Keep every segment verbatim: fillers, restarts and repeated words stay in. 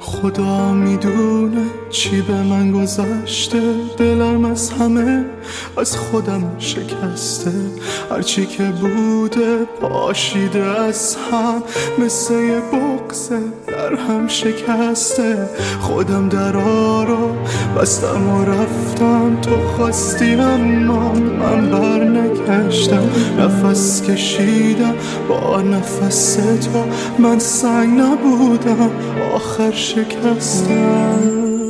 خدا میدونه چی به من گذشته، دلم از همه از خودم شکسته. هرچی که بوده پاشیده از هم، مثل یه بغضه در هم شکسته. خودم درا رو بستم و رفتم، تو خواستی اما من بر نگشتم. نفس کشیدم با نفس تو، من سنگ نبودم آخر شکستم.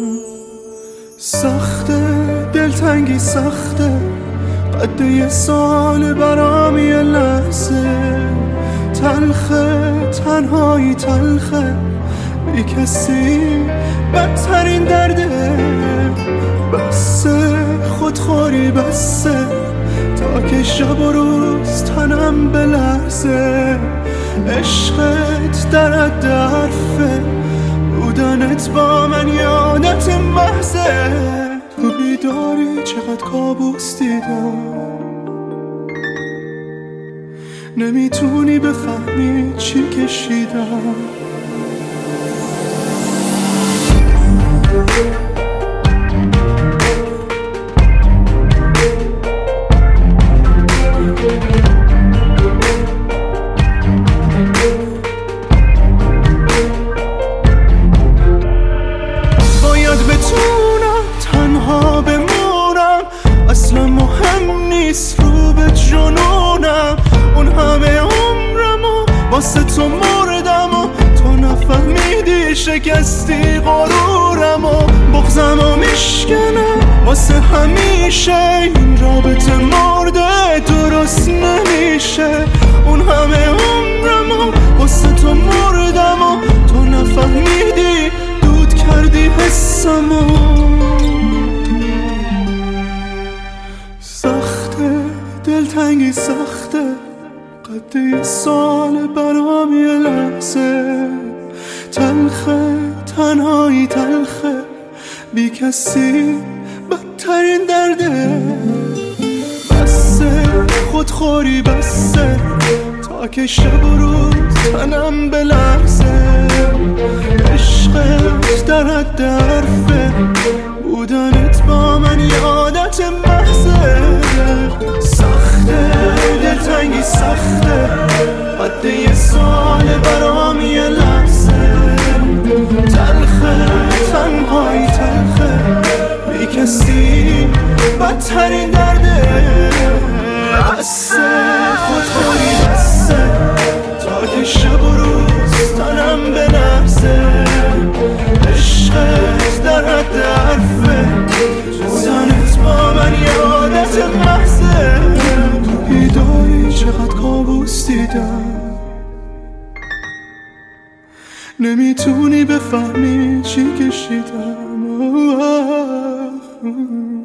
سخته دلتنگی سخته، قد یه سال برام یه لحظه. تلخه تنهایی تلخه، بی کسی بدترین درده. بسه خودخوری بسه، تا که شب و روز تنم بلرزه. عشقت در حد حرفه، بودنت با من یادت محضه. تو بیداری چقدر کابوس دیدم، نمیتونی بفهمی چی کشیدم. باید بتونم تنها بمونم، اصلا مهم نیست رو به جنونم. اون همه عمرمو واسه تو مردم و تو نفهمیدی شکستی غرورمو. بغضمو میشکنم واسه همیشه، این رابطه مرده درست نمیشه. اون همه عمرمو واسه تو مردم و تو نفهمیدی دود کردی حسمو. سخته دلتنگی سخته، قد یه سال برام یه لحظه. تلخه تنهایی تلخه، بی کسی بدترین درده. بسه خودخوری بسه، تا که شب و روز تنم بلرزه. عشقت در حد حرفه، بودنت با من یادت محضه. سخته دلتنگی سخته، قد یه سال برام یه لحظه. تلخه تنهایی تلخه، بی کسی بدترین درده. بسه خودخوری بسه، تا که شب و روز تنم بلرزه. عشقت در حد حرفه، بودنت با من یادت محضه. تو بیداری چقدر کابوس دیدم، نمیتونی بفهمی چی کشیدم.